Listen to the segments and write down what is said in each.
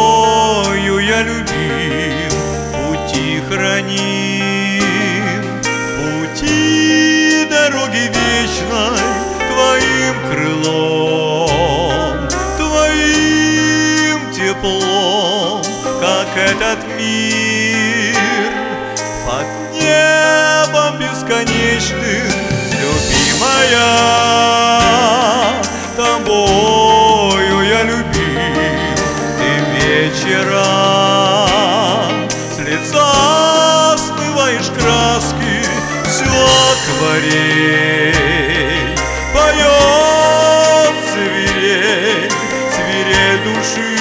тобою я любим, пути храним, пути дороги вечной твоим крылом, твоим теплом, как этот мир под небом бесконечным, любимая, тобою я любим, ты вечером с лица смываешь краски, все акварель поет свирель, свирель души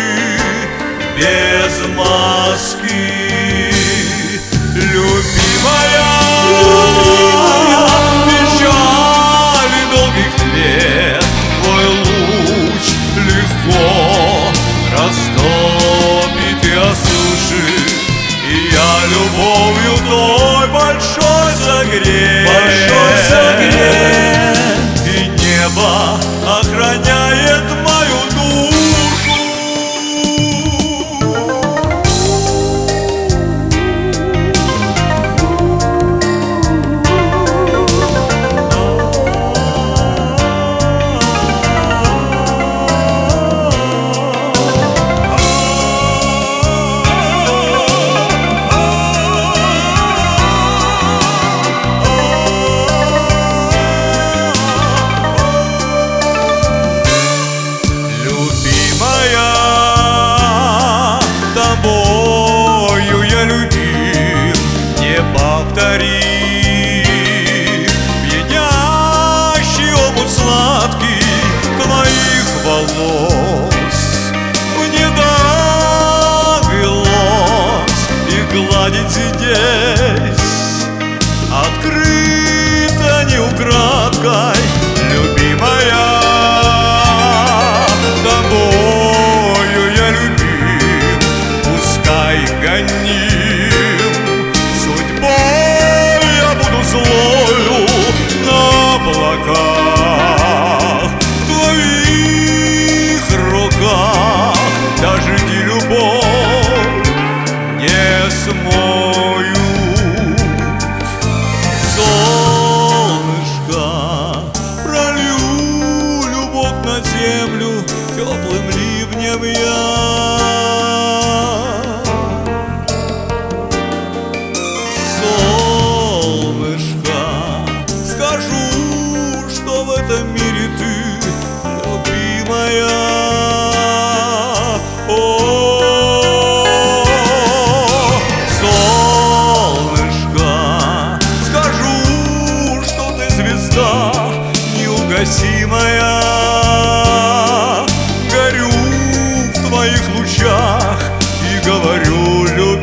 без маски, любимая. Печали долгих лет твой луч легко растопит и осушит, и я любовью той большой согрет, и небо охраняет мою душу. Тобою я любим, неповторим, пьянящий омут сладкий твоих волос мне довелось и гладить здесь открыто, не украдкой, любимая. Тобою я любим, пускай гоним судьбой, я буду злою на облаках, в твоих руках дожди любовь не смоют. Солнышко, пролью любовь на землю теплым ливнем я. Солнышко, скажу, что в этом мире ты любимая. О, солнышко, скажу, что ты звезда неугасимая. Горю в твоих лучах и говорю, любимая.